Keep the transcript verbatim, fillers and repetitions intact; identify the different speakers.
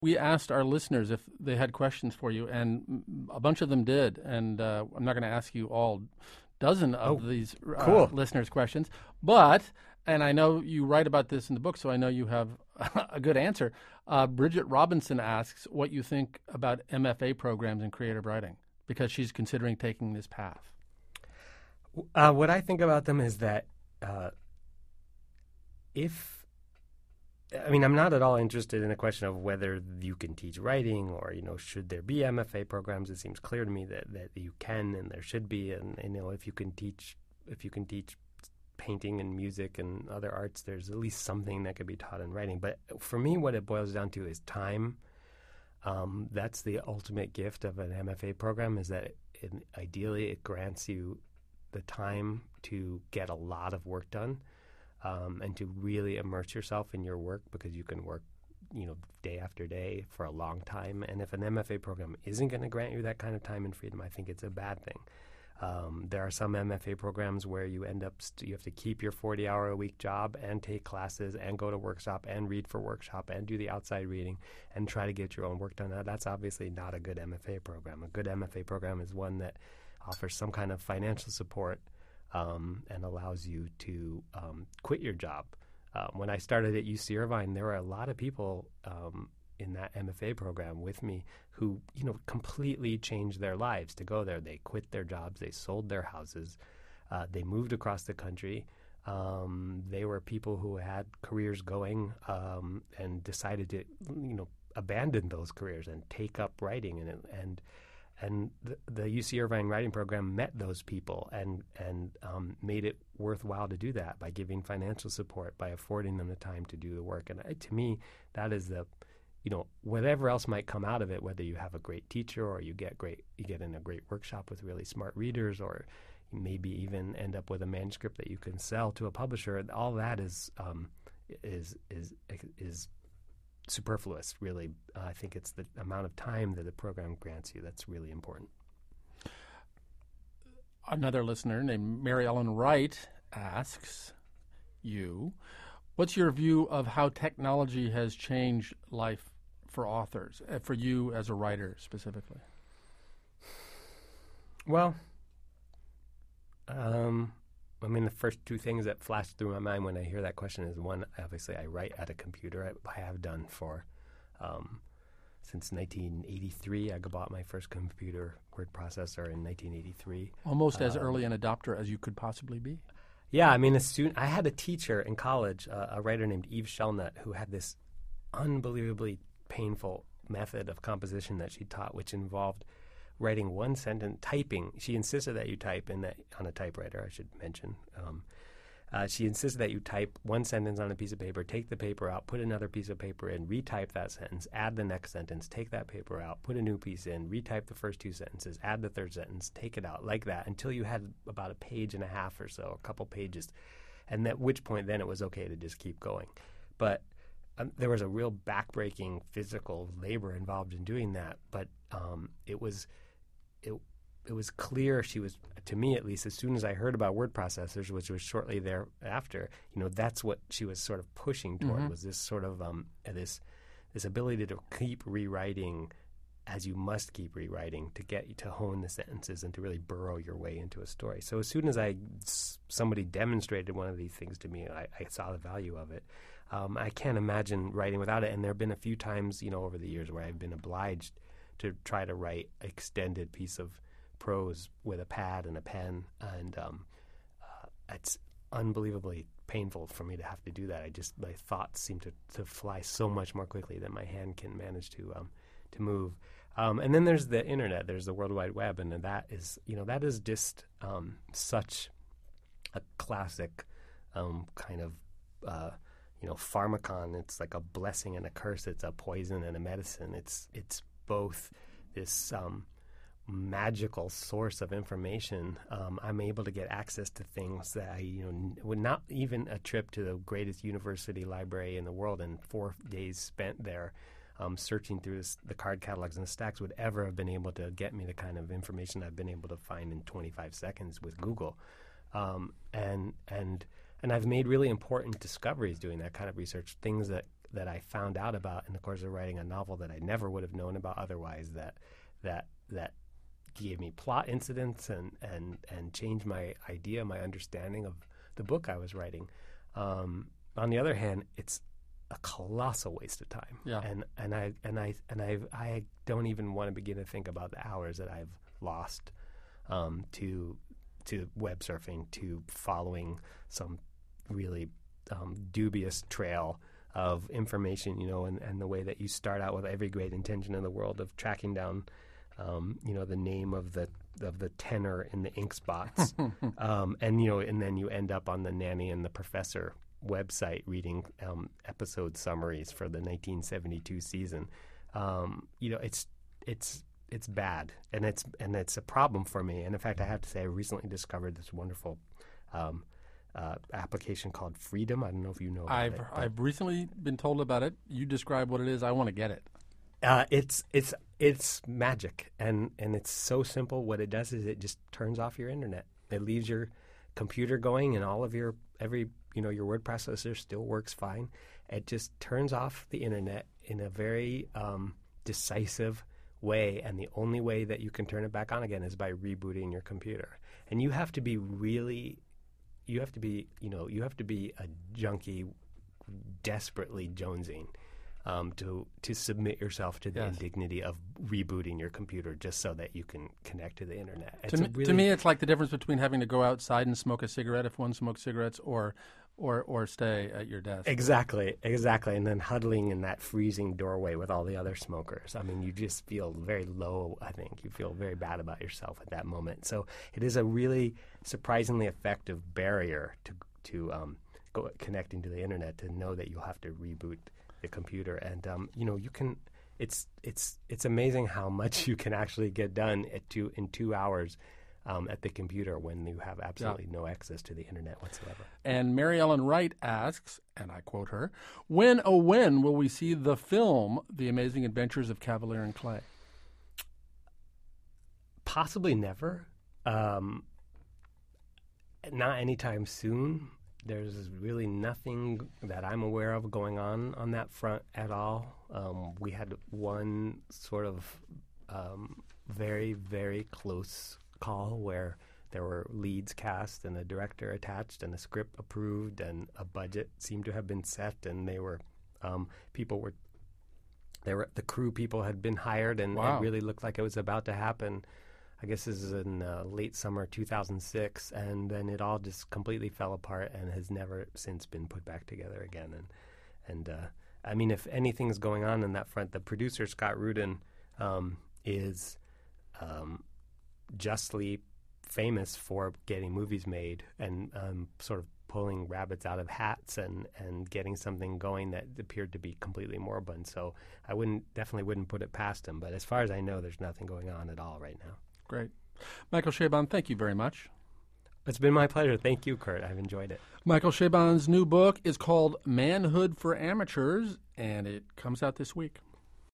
Speaker 1: We asked our listeners if they had questions for you, and a bunch of them did. And uh, I'm not going to ask you all dozen of
Speaker 2: oh,
Speaker 1: these uh,
Speaker 2: cool.
Speaker 1: listeners' questions, but, and I know you write about this in the book, so I know you have a good answer. Uh, Bridget Robinson asks what you think about M F A programs in creative writing, because she's considering taking this path.
Speaker 2: Uh, what I think about them is that uh, if I mean, I'm not at all interested in the question of whether you can teach writing or, you know, should there be M F A programs. It seems clear to me that, that you can and there should be. And, and, you know, if you can teach if you can teach painting and music and other arts, there's at least something that could be taught in writing. But for me, what it boils down to is time. Um, that's the ultimate gift of an M F A program, is that it, it, ideally it grants you the time to get a lot of work done. Um, and to really immerse yourself in your work, because you can work, you know, day after day for a long time. And if an M F A program isn't going to grant you that kind of time and freedom, I think it's a bad thing. Um, there are some M F A programs where you end up st- you have to keep your forty-hour-a-week job and take classes and go to workshop and read for workshop and do the outside reading and try to get your own work done. Now, that's obviously not a good M F A program. A good M F A program is one that offers some kind of financial support Um, and allows you to um, quit your job. Uh, when I started at U C Irvine, there were a lot of people um, in that M F A program with me who, you know, completely changed their lives to go there. They quit their jobs, they sold their houses, uh, they moved across the country. Um, they were people who had careers going um, and decided to, you know, abandon those careers and take up writing and and. And the, the U C Irvine writing program met those people and and um, made it worthwhile to do that by giving financial support, by affording them the time to do the work. And uh, to me, that is the, you know, whatever else might come out of it, whether you have a great teacher or you get great, you get in a great workshop with really smart readers, or maybe even end up with a manuscript that you can sell to a publisher. All that is um, is is is. superfluous, really. Uh, I think it's the amount of time that the program grants you that's really important.
Speaker 1: Another listener named Mary Ellen Wright asks you, what's your view of how technology has changed life for authors, uh, for you as a writer specifically?
Speaker 2: Well, um, I mean, the first two things that flash through my mind when I hear that question is, one, obviously I write at a computer. I, I have done for um, since nineteen eighty-three. I bought my first computer word processor in nineteen eighty-three.
Speaker 1: Almost as
Speaker 2: um,
Speaker 1: early an adopter as you could possibly be.
Speaker 2: Yeah, I mean, a student, I had a teacher in college, uh, a writer named Eve Shellnut, who had this unbelievably painful method of composition that she taught, which involved writing one sentence, typing. She insisted that you type in that on a typewriter, I should mention. Um, uh, she insisted that you type one sentence on a piece of paper, take the paper out, put another piece of paper in, retype that sentence, add the next sentence, take that paper out, put a new piece in, retype the first two sentences, add the third sentence, take it out, like that, until you had about a page and a half or so, a couple pages, and at which point then it was okay to just keep going. But um, there was a real backbreaking physical labor involved in doing that, but um, it was... It, it was clear she was, to me at least, as soon as I heard about word processors, which was shortly thereafter, you know, that's what she was sort of pushing toward, mm-hmm. was this sort of um, this this ability to keep rewriting as you must keep rewriting to get to hone the sentences and to really burrow your way into a story. So as soon as I somebody demonstrated one of these things to me, I, I saw the value of it. Um, I can't imagine writing without it, and there have been a few times, you know, over the years where I've been obliged to try to write an extended piece of prose with a pad and a pen, and um, uh, it's unbelievably painful for me to have to do that. I just, my thoughts seem to, to fly so much more quickly than my hand can manage to um, to move. Um, and then there's the internet, there's the World Wide Web, and that is, you know, that is just um, such a classic um, kind of, uh, you know, pharmacon. It's like a blessing and a curse. It's a poison and a medicine. It's it's both this um, magical source of information. Um, I'm able to get access to things that I, you know, n- would not even a trip to the greatest university library in the world and four days spent there um, searching through this, the card catalogs and the stacks would ever have been able to get me the kind of information I've been able to find in twenty-five seconds with Google. Um, and and and I've made really important discoveries doing that kind of research, things that that I found out about in the course of writing a novel that I never would have known about otherwise. That that that gave me plot incidents and and and changed my idea, my understanding of the book I was writing. Um, on the other hand, it's a colossal waste of time.
Speaker 1: Yeah.
Speaker 2: And and I and I and I I don't even want to begin to think about the hours that I've lost um, to to web surfing, to following some really um, dubious trail of information, you know, and, and the way that you start out with every great intention in the world of tracking down, um, you know, the name of the of the tenor in the ink spots, um, and you know, and then you end up on the Nanny and the Professor website reading um, episode summaries for the nineteen seventy-two season. Um, you know, it's it's it's bad, and it's and it's a problem for me. And in fact, I have to say, I recently discovered this wonderful um, uh, application called Freedom. I don't know if you know about
Speaker 1: I've
Speaker 2: it.
Speaker 1: I've recently been told about it. You describe what it is. I want to get it.
Speaker 2: Uh, it's it's it's magic, and, and it's so simple. What it does is it just turns off your internet. It leaves your computer going, and all of your every you know your word processor still works fine. It just turns off the internet in a very um, decisive way, and the only way that you can turn it back on again is by rebooting your computer. And you have to be really, you have to be, you know, you have to be a junkie, desperately jonesing um, to to submit yourself to the
Speaker 1: Yes.
Speaker 2: indignity of rebooting your computer just so that you can connect to the internet. It's
Speaker 1: To
Speaker 2: a
Speaker 1: me,
Speaker 2: really,
Speaker 1: to me, it's like the difference between having to go outside and smoke a cigarette if one smokes cigarettes, or or or stay at your desk.
Speaker 2: Exactly, exactly. And then huddling in that freezing doorway with all the other smokers. I mean, you just feel very low, I think. You feel very bad about yourself at that moment. So it is a really surprisingly effective barrier to to um, go, connecting to the internet, to know that you'll have to reboot the computer. And, um, you know, you can – it's it's it's amazing how much you can actually get done at two in two hours Um, at the computer when you have absolutely no access to the internet whatsoever.
Speaker 1: And Mary Ellen Wright asks, and I quote her, when, oh when, will we see the film The Amazing Adventures of Cavalier and Clay?
Speaker 2: Possibly never. Um, not anytime soon. There's really nothing that I'm aware of going on on that front at all. Um, we had one sort of um, very, very close call where there were leads cast and a director attached and a script approved and a budget seemed to have been set, and they were um, people were they were the crew people had been hired, and
Speaker 1: Wow.
Speaker 2: it really looked like it was about to happen. I guess this is in uh, late summer two thousand six, and then it all just completely fell apart and has never since been put back together again. And and uh, I mean, if anything's going on in that front, the producer Scott Rudin um, is um, justly famous for getting movies made and um, sort of pulling rabbits out of hats and, and getting something going that appeared to be completely moribund. So I wouldn't definitely wouldn't put it past him. But as far as I know, there's nothing going on at all right now.
Speaker 1: Great. Michael Chabon, thank you very much.
Speaker 2: It's been my pleasure. Thank you, Kurt. I've enjoyed it.
Speaker 1: Michael Chabon's new book is called Manhood for Amateurs, and it comes out this week.